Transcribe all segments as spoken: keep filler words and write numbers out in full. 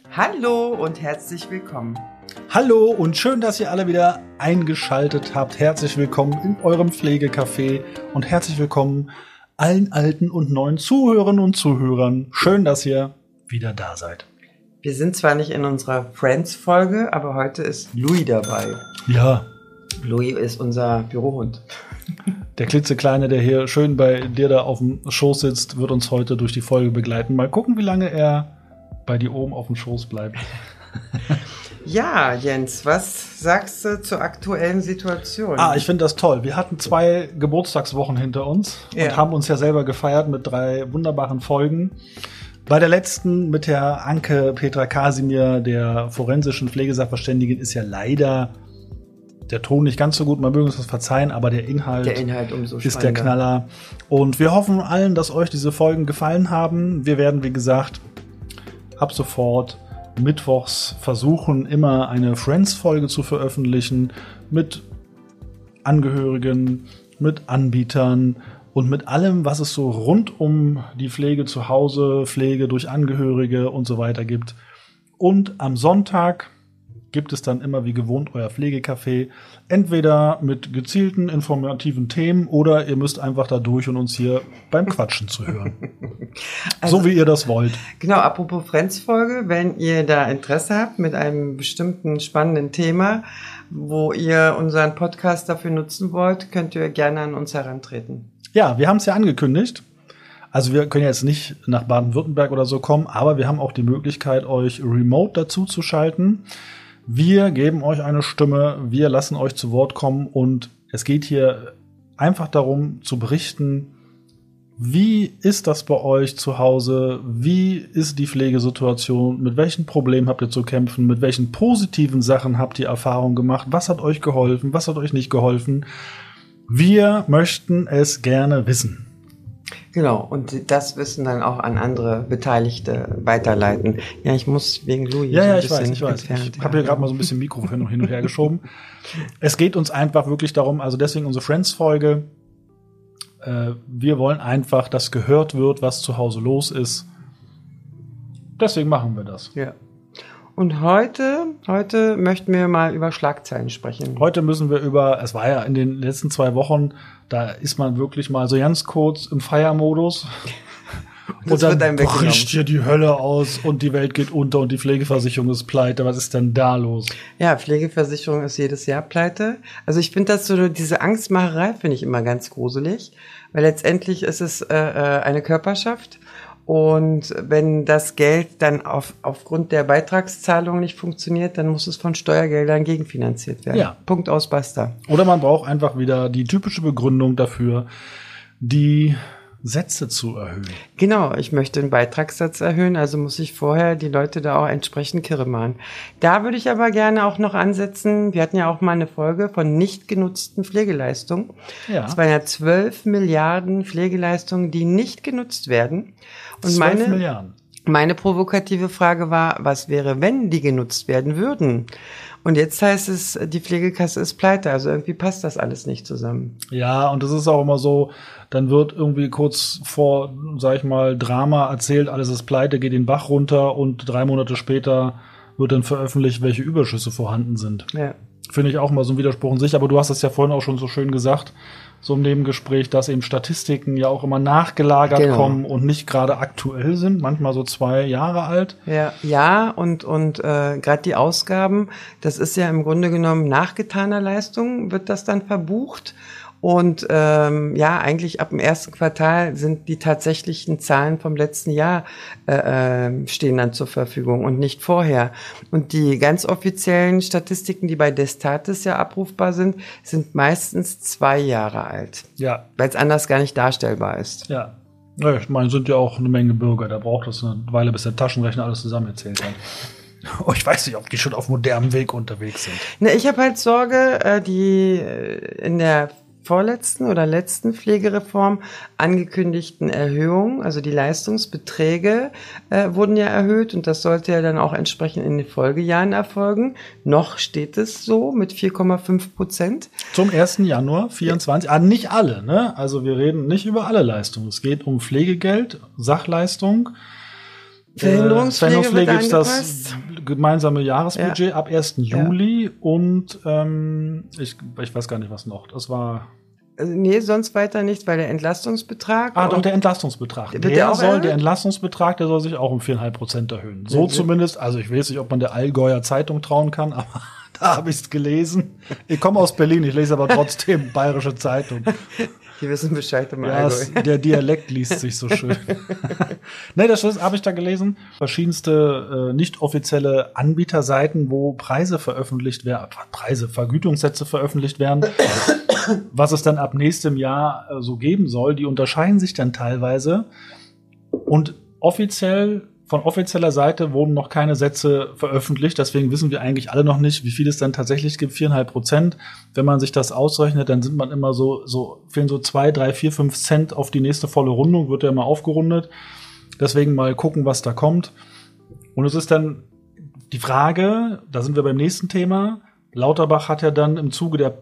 Hallo und herzlich willkommen. Hallo und schön, dass ihr alle wieder eingeschaltet habt. Herzlich willkommen in eurem Pflegecafé und herzlich willkommen allen alten und neuen Zuhörerinnen und Zuhörern. Schön, dass ihr wieder da seid. Wir sind zwar nicht in unserer Friends-Folge, aber heute ist Louis dabei. Ja. Louis ist unser Bürohund. Der klitzekleine, der hier schön bei dir da auf dem Schoß sitzt, wird uns heute durch die Folge begleiten. Mal gucken, wie lange er bei dir oben auf dem Schoß bleibt. Ja, Jens, was sagst du zur aktuellen Situation? Ah, ich finde das toll. Wir hatten zwei Geburtstagswochen hinter uns ja. und haben uns ja selber gefeiert mit drei wunderbaren Folgen. Bei der letzten mit der Anke Petra Kasimir, der forensischen Pflegesachverständigin, ist ja leider der Ton nicht ganz so gut. Man möge uns das verzeihen, aber der Inhalt, der Inhalt umso ist der Knaller. Und wir hoffen allen, dass euch diese Folgen gefallen haben. Wir werden, wie gesagt, ab sofort mittwochs versuchen, immer eine Friends-Folge zu veröffentlichen mit Angehörigen, mit Anbietern und mit allem, was es so rund um die Pflege zu Hause, Pflege durch Angehörige und so weiter gibt. Und am Sonntag gibt es dann immer wie gewohnt euer Pflegecafé, entweder mit gezielten informativen Themen oder ihr müsst einfach da durch und uns hier beim Quatschen zu hören. Also, so wie ihr das wollt. Genau, apropos Friends-Folge, wenn ihr da Interesse habt mit einem bestimmten spannenden Thema, wo ihr unseren Podcast dafür nutzen wollt, könnt ihr gerne an uns herantreten. Ja, wir haben es ja angekündigt. Also wir können jetzt nicht nach Baden-Württemberg oder so kommen, aber wir haben auch die Möglichkeit, euch remote dazu zu schalten. Wir geben euch eine Stimme, wir lassen euch zu Wort kommen und es geht hier einfach darum zu berichten, wie ist das bei euch zu Hause, wie ist die Pflegesituation, mit welchen Problemen habt ihr zu kämpfen, mit welchen positiven Sachen habt ihr Erfahrung gemacht, was hat euch geholfen, was hat euch nicht geholfen. Wir möchten es gerne wissen. Genau, und das Wissen dann auch an andere Beteiligte weiterleiten. Ja, ich muss wegen Louis Ja, so ja, ein ich weiß, ich weiß. Ich habe hier gerade mal so ein bisschen Mikrofon noch hin und her geschoben. Es geht uns einfach wirklich darum, also deswegen unsere Friends-Folge. Äh, wir wollen einfach, dass gehört wird, was zu Hause los ist. Deswegen machen wir das. Ja. Und heute, heute möchten wir mal über Schlagzeilen sprechen. Heute müssen wir über, es war ja in den letzten zwei Wochen, da ist man wirklich mal so ganz kurz im Feiermodus. Und dann bricht hier die Hölle aus und die Welt geht unter und die Pflegeversicherung ist pleite. Was ist denn da los? Ja, Pflegeversicherung ist jedes Jahr pleite. Also ich finde das so, diese Angstmacherei finde ich immer ganz gruselig, weil letztendlich ist es äh, eine Körperschaft. Und wenn das Geld dann auf, aufgrund der Beitragszahlung nicht funktioniert, dann muss es von Steuergeldern gegenfinanziert werden. Ja. Punkt, aus, basta. Oder man braucht einfach wieder die typische Begründung dafür, die Sätze zu erhöhen. Genau, ich möchte den Beitragssatz erhöhen, also muss ich vorher die Leute da auch entsprechend kirre machen. Da würde ich aber gerne auch noch ansetzen, wir hatten ja auch mal eine Folge von nicht genutzten Pflegeleistungen. Ja. Es waren ja zwölf Milliarden Pflegeleistungen, die nicht genutzt werden. Und meine, Milliarden. Meine provokative Frage war, was wäre, wenn die genutzt werden würden? Und jetzt heißt es, die Pflegekasse ist pleite. Also irgendwie passt das alles nicht zusammen. Ja, und das ist auch immer so, dann wird irgendwie kurz vor, sag ich mal, Drama erzählt, alles ist pleite, geht den Bach runter und drei Monate später wird dann veröffentlicht, welche Überschüsse vorhanden sind. Ja. Finde ich auch mal so ein Widerspruch in sich. Aber du hast es ja vorhin auch schon so schön gesagt, so im Nebengespräch, dass eben Statistiken ja auch immer nachgelagert genau. kommen und nicht gerade aktuell sind, manchmal so zwei Jahre alt. Ja, ja und und äh, gerade die Ausgaben, das ist ja im Grunde genommen nachgetaner Leistung, wird das dann verbucht. Und ähm, ja, eigentlich ab dem ersten Quartal sind die tatsächlichen Zahlen vom letzten Jahr äh, äh, stehen dann zur Verfügung und nicht vorher. Und die ganz offiziellen Statistiken, die bei Destatis ja abrufbar sind, sind meistens zwei Jahre alt. Ja. Weil es anders gar nicht darstellbar ist. Ja. Ja, ich meine, sind ja auch eine Menge Bürger. Da braucht es eine Weile, bis der Taschenrechner alles zusammengezählt hat. Oh, ich weiß nicht, ob die schon auf modernem Weg unterwegs sind. Na, ich habe halt Sorge, äh, die äh, in der vorletzten oder letzten Pflegereform angekündigten Erhöhungen, also die Leistungsbeträge äh, wurden ja erhöht und das sollte ja dann auch entsprechend in den Folgejahren erfolgen. Noch steht es so mit vier Komma fünf Prozent. Zum ersten Januar vierundzwanzig. Ah, nicht alle, ne? Also wir reden nicht über alle Leistungen. Es geht um Pflegegeld, Sachleistung, Verhinderungspflege, äh, Verhinderungspflege gibt es das gemeinsame Jahresbudget ja. ab ersten Juli ja. und ähm, ich, ich weiß gar nicht, was noch. Das war Nee, sonst weiter nichts, weil der Entlastungsbetrag. Ah, doch, der Entlastungsbetrag. Der, der soll, erhöht? Der Entlastungsbetrag, der soll sich auch um vier Komma fünf Prozent erhöhen. So mhm. zumindest, also ich weiß nicht, ob man der Allgäuer Zeitung trauen kann, aber da habe ich es gelesen. Ich komme aus Berlin, ich lese aber trotzdem Bayerische Zeitung. Die wissen Bescheid im ja, Allgäu. Der Dialekt liest sich so schön. Nee, das habe ich da gelesen. Verschiedenste äh, nicht offizielle Anbieterseiten, wo Preise veröffentlicht werden, Preise, Vergütungssätze veröffentlicht werden. Was es dann ab nächstem Jahr äh, so geben soll, die unterscheiden sich dann teilweise. Und offiziell, von offizieller Seite wurden noch keine Sätze veröffentlicht. Deswegen wissen wir eigentlich alle noch nicht, wie viel es dann tatsächlich gibt. vier Komma fünf Prozent. Wenn man sich das ausrechnet, dann sind man immer so, so, fehlen so zwei, drei, vier, fünf Cent auf die nächste volle Rundung, wird ja immer aufgerundet. Deswegen mal gucken, was da kommt. Und es ist dann die Frage, da sind wir beim nächsten Thema. Lauterbach hat ja dann im Zuge der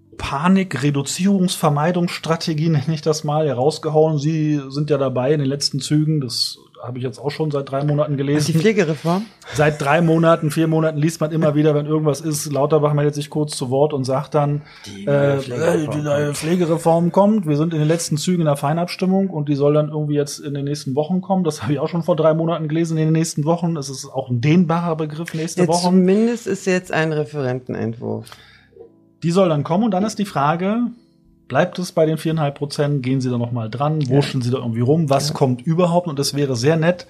Panik-Reduzierungsvermeidungsstrategie, nenne ich das mal, herausgehauen. Sie sind ja dabei in den letzten Zügen. Das habe ich jetzt auch schon seit drei Monaten gelesen. Die Pflegereform? Seit drei Monaten, vier Monaten liest man immer wieder, wenn irgendwas ist. Lauterbach meldet sich kurz zu Wort und sagt dann, die neue äh, Pflegereform, die neue Pflegereform kommt. Wir sind in den letzten Zügen in der Feinabstimmung und die soll dann irgendwie jetzt in den nächsten Wochen kommen. Das habe ich auch schon vor drei Monaten gelesen. In den nächsten Wochen. Es ist auch ein dehnbarer Begriff, nächste jetzt Woche. Zumindest ist jetzt ein Referentenentwurf. Die soll dann kommen und dann ist die Frage, bleibt es bei den vier Komma fünf Prozent? Gehen Sie da noch mal dran? Wurschen ja. Sie da irgendwie rum? Was ja. kommt überhaupt? Und es wäre sehr nett,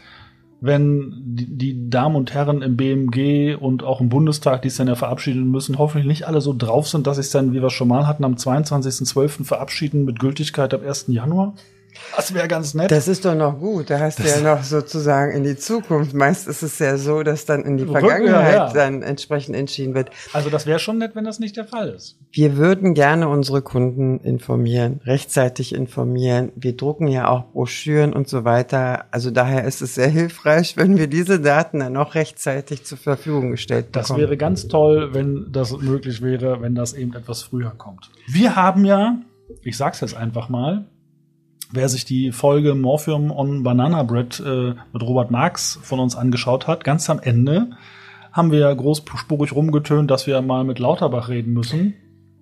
wenn die, die Damen und Herren im B M G und auch im Bundestag, die es dann ja verabschieden müssen, hoffentlich nicht alle so drauf sind, dass sie es dann, wie wir es schon mal hatten, am zweiundzwanzigsten zwölften verabschieden mit Gültigkeit ab ersten Januar. Das wäre ganz nett. Das ist doch noch gut. Da hast das du ja noch sozusagen in die Zukunft. Meist ist es ja so, dass dann in die Vergangenheit ja, ja. dann entsprechend entschieden wird. Also das wäre schon nett, wenn das nicht der Fall ist. Wir würden gerne unsere Kunden informieren, rechtzeitig informieren. Wir drucken ja auch Broschüren und so weiter. Also daher ist es sehr hilfreich, wenn wir diese Daten dann auch rechtzeitig zur Verfügung gestellt bekommen. Das wäre ganz toll, wenn das möglich wäre, wenn das eben etwas früher kommt. Wir haben ja, ich sag's jetzt einfach mal, wer sich die Folge Morphium on Banana Bread äh, mit Robert Marx von uns angeschaut hat, ganz am Ende haben wir ja großspurig rumgetönt, dass wir mal mit Lauterbach reden müssen.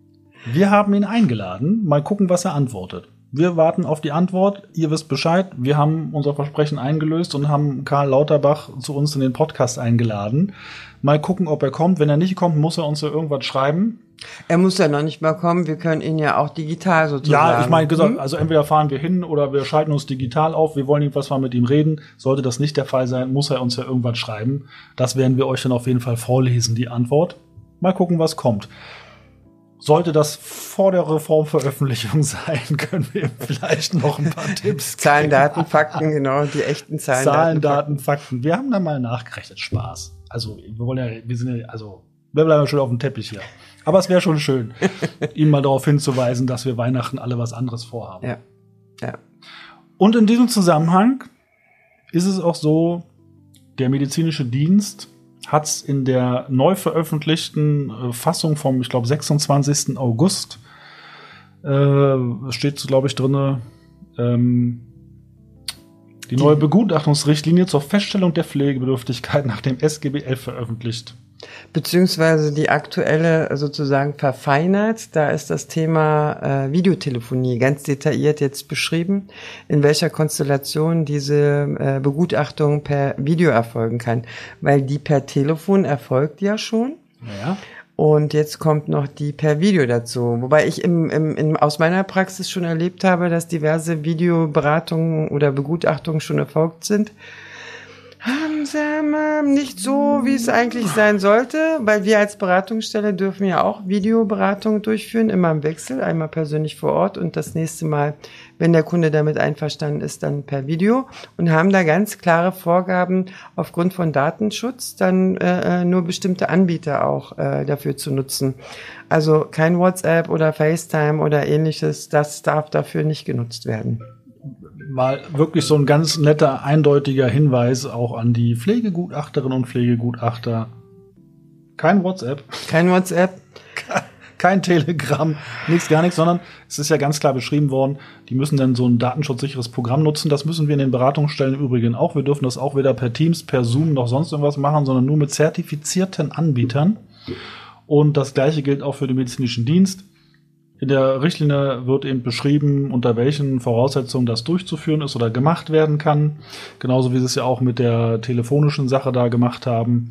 Wir haben ihn eingeladen. Mal gucken, was er antwortet. Wir warten auf die Antwort. Ihr wisst Bescheid. Wir haben unser Versprechen eingelöst und haben Karl Lauterbach zu uns in den Podcast eingeladen. Mal gucken, ob er kommt. Wenn er nicht kommt, muss er uns ja irgendwas schreiben. Er muss ja noch nicht mal kommen. Wir können ihn ja auch digital sozusagen. Ja, ich meine gesagt, also entweder fahren wir hin oder wir schalten uns digital auf. Wir wollen irgendwas mal mit ihm reden. Sollte das nicht der Fall sein, muss er uns ja irgendwas schreiben. Das werden wir euch dann auf jeden Fall vorlesen, die Antwort. Mal gucken, was kommt. Sollte das vor der Reformveröffentlichung sein, können wir ihm vielleicht noch ein paar Tipps Zahlen, geben. Daten, Fakten, genau, die echten Zahlen, Zahlen, Daten, Fakten. Wir haben da mal nachgerechnet, Spaß. Also, wir wollen ja, wir sind ja, also, wir bleiben schön auf dem Teppich hier. Aber es wäre schon schön, ihn mal darauf hinzuweisen, dass wir Weihnachten alle was anderes vorhaben. Ja, ja. Und in diesem Zusammenhang ist es auch so, der medizinische Dienst hat es in der neu veröffentlichten äh, Fassung vom, ich glaube, sechsundzwanzigsten August, äh, steht, glaube ich, drin, ähm, die, die neue Begutachtungsrichtlinie zur Feststellung der Pflegebedürftigkeit nach dem S G B elf veröffentlicht. Beziehungsweise die aktuelle sozusagen verfeinert. Da ist das Thema äh, Videotelefonie ganz detailliert jetzt beschrieben, in welcher Konstellation diese äh, Begutachtung per Video erfolgen kann. Weil die per Telefon erfolgt ja schon. Ja. Und jetzt kommt noch die per Video dazu. Wobei ich im, im, im, aus meiner Praxis schon erlebt habe, dass diverse Videoberatungen oder Begutachtungen schon erfolgt sind. Nicht so, wie es eigentlich sein sollte, weil wir als Beratungsstelle dürfen ja auch Videoberatungen durchführen, immer im Wechsel, einmal persönlich vor Ort und das nächste Mal, wenn der Kunde damit einverstanden ist, dann per Video und haben da ganz klare Vorgaben aufgrund von Datenschutz, dann äh, nur bestimmte Anbieter auch äh, dafür zu nutzen. Also kein WhatsApp oder FaceTime oder ähnliches, das darf dafür nicht genutzt werden. Mal wirklich so ein ganz netter, eindeutiger Hinweis auch an die Pflegegutachterinnen und Pflegegutachter. Kein WhatsApp. Kein WhatsApp. kein Telegram, nichts, gar nichts, sondern es ist ja ganz klar beschrieben worden, die müssen dann so ein datenschutzsicheres Programm nutzen. Das müssen wir in den Beratungsstellen im Übrigen auch. Wir dürfen das auch weder per Teams, per Zoom noch sonst irgendwas machen, sondern nur mit zertifizierten Anbietern. Und das Gleiche gilt auch für den medizinischen Dienst. In der Richtlinie wird eben beschrieben, unter welchen Voraussetzungen das durchzuführen ist oder gemacht werden kann. Genauso wie sie es ja auch mit der telefonischen Sache da gemacht haben.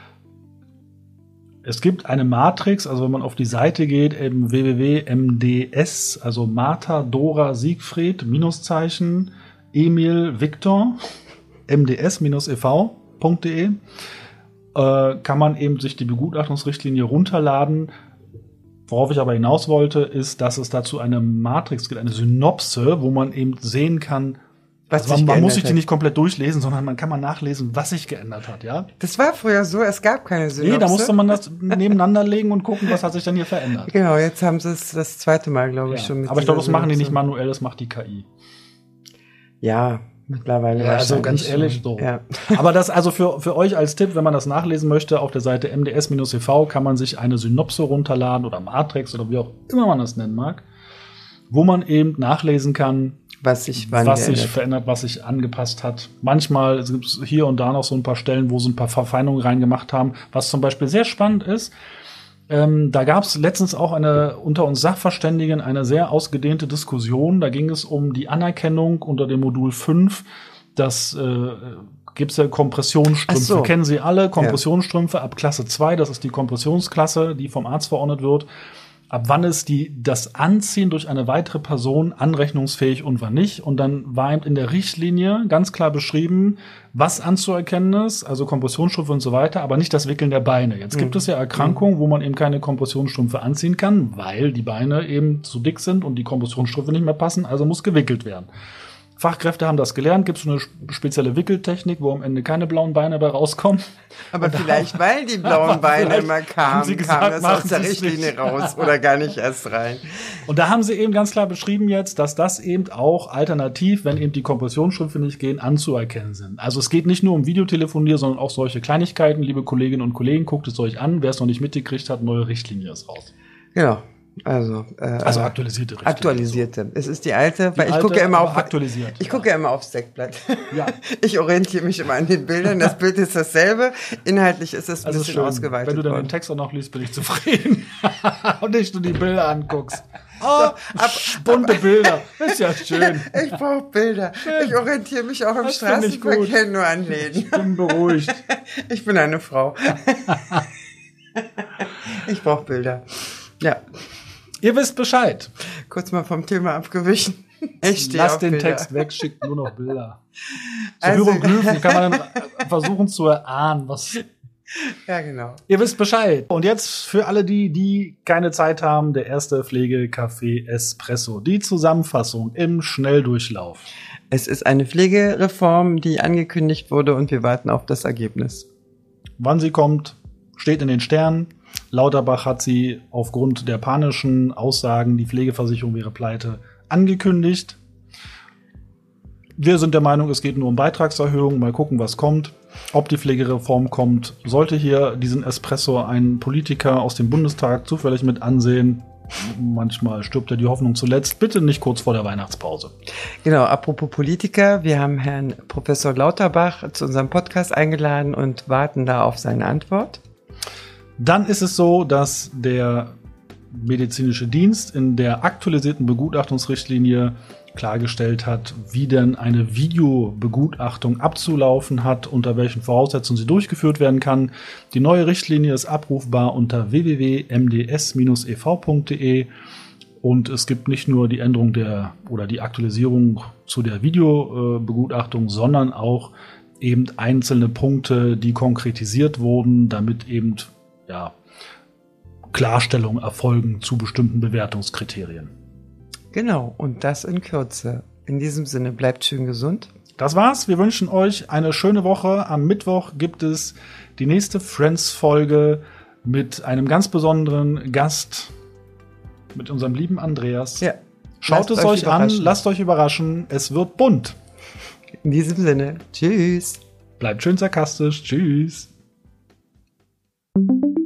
Es gibt eine Matrix, also wenn man auf die Seite geht, eben w w w punkt m d s, also Martha, Dora, Siegfried, Minuszeichen, Emil, Viktor, m d s e v punkt d e, äh, kann man eben sich die Begutachtungsrichtlinie runterladen. Worauf ich aber hinaus wollte, ist, dass es dazu eine Matrix gibt, eine Synopse, wo man eben sehen kann, was also sich man, man muss sich die hat. nicht komplett durchlesen, sondern man kann mal nachlesen, was sich geändert hat, ja? Das war früher so, es gab keine Synopse. Nee, da musste man das nebeneinander legen und gucken, was hat sich dann hier verändert. Genau, jetzt haben sie es das zweite Mal, glaube ich, Ja. schon mit Aber ich glaube, das dieser machen die nicht Synopse. manuell, das macht die K I. Ja, mittlerweile Ja, also wahrscheinlich ganz ehrlich, schon. so. Ja. Aber das also für, für euch als Tipp, wenn man das nachlesen möchte, auf der Seite m d s e v kann man sich eine Synopse runterladen oder Matrix oder wie auch immer man das nennen mag, wo man eben nachlesen kann, Was sich wann was sich geändert. verändert, was sich angepasst hat. Manchmal gibt es hier und da noch so ein paar Stellen, wo sie ein paar Verfeinerungen reingemacht haben, was zum Beispiel sehr spannend ist. Ähm, da gab es letztens auch eine unter uns Sachverständigen eine sehr ausgedehnte Diskussion. Da ging es um die Anerkennung unter dem Modul fünf. Das äh, gibt es ja Kompressionsstrümpfe. Ach so. Kennen Sie alle, Kompressionsstrümpfe ab Klasse zwei. Das ist die Kompressionsklasse, die vom Arzt verordnet wird. Ab wann ist die, das Anziehen durch eine weitere Person anrechnungsfähig und wann nicht. Und dann war eben in der Richtlinie ganz klar beschrieben, was anzuerkennen ist, also Kompressionsstrümpfe und so weiter, aber nicht das Wickeln der Beine. Jetzt gibt Mhm. es ja Erkrankungen, wo man eben keine Kompressionsstrümpfe anziehen kann, weil die Beine eben zu dick sind und die Kompressionsstrümpfe nicht mehr passen, also muss gewickelt werden. Fachkräfte haben das gelernt, gibt es eine spezielle Wickeltechnik, wo am Ende keine blauen Beine bei rauskommen. Aber vielleicht, weil die blauen Beine vielleicht immer haben kamen, sie kam gesagt, das machen aus der Sie es Richtlinie nicht. raus oder gar nicht erst rein. Und da haben sie eben ganz klar beschrieben jetzt, dass das eben auch alternativ, wenn eben die Kompressionsstrümpfe nicht gehen, anzuerkennen sind. Also es geht nicht nur um Videotelefonie, sondern auch solche Kleinigkeiten. Liebe Kolleginnen und Kollegen, guckt es euch an. Wer es noch nicht mitgekriegt hat, neue Richtlinie ist raus. Genau. Also, äh, Also aktualisierte Richtlinie. aktualisierte. Es ist die alte, Die weil ich alte, gucke ja immer aber auf aktualisiert. Ich gucke ja immer aufs Deckblatt. Ja. Ich orientiere mich immer an den Bildern. Das Bild ist dasselbe. Inhaltlich ist es ein Also bisschen schön. ausgeweitet Wenn du dann worden. den Text auch noch liest, bin ich zufrieden. Und nicht nur die Bilder anguckst. Oh, ab- bunte Bilder. Ist ja schön. Ich brauche Bilder. Ich orientiere mich auch im Das find ich Straßenverkehr nur an Läden. Ich bin beruhigt. Ich bin eine Frau. Ich brauche Bilder. Ja, Ihr wisst Bescheid. kurz mal vom Thema abgewichen. Ich stehe Lass auf den Bilder. Text weg, schickt nur noch Bilder. So Also- Hieroglyphen kann man dann versuchen zu erahnen, was. Ja, genau. Ihr wisst Bescheid. Und jetzt für alle die, die keine Zeit haben, der erste Pflegekaffee Espresso. Die Zusammenfassung im Schnelldurchlauf. Es ist eine Pflegereform, die angekündigt wurde und wir warten auf das Ergebnis. Wann sie kommt, steht in den Sternen. Lauterbach hat sie aufgrund der panischen Aussagen, die Pflegeversicherung wäre pleite, angekündigt. Wir sind der Meinung, es geht nur um Beitragserhöhung. Mal gucken, was kommt. Ob die Pflegereform kommt, sollte hier diesen Espresso ein Politiker aus dem Bundestag zufällig mit ansehen. Manchmal stirbt ja die Hoffnung zuletzt. Bitte nicht kurz vor der Weihnachtspause. Genau, apropos Politiker, wir haben Herrn Professor Lauterbach zu unserem Podcast eingeladen und warten da auf seine Antwort. Dann ist es so, dass der medizinische Dienst in der aktualisierten Begutachtungsrichtlinie klargestellt hat, wie denn eine Videobegutachtung abzulaufen hat, unter welchen Voraussetzungen sie durchgeführt werden kann. Die neue Richtlinie ist abrufbar unter w w w punkt m d s e v punkt d e und es gibt nicht nur die Änderung der oder die Aktualisierung zu der Videobegutachtung, sondern auch eben einzelne Punkte, die konkretisiert wurden, damit eben ja, Klarstellung erfolgen zu bestimmten Bewertungskriterien. Genau, und das in Kürze. In diesem Sinne, bleibt schön gesund. Das war's. Wir wünschen euch eine schöne Woche. Am Mittwoch gibt es die nächste Friends-Folge mit einem ganz besonderen Gast, mit unserem lieben Andreas. Ja. Schaut Lasst es euch an, überraschen. lasst euch überraschen. Es wird bunt. In diesem Sinne, tschüss. Bleibt schön sarkastisch. Tschüss.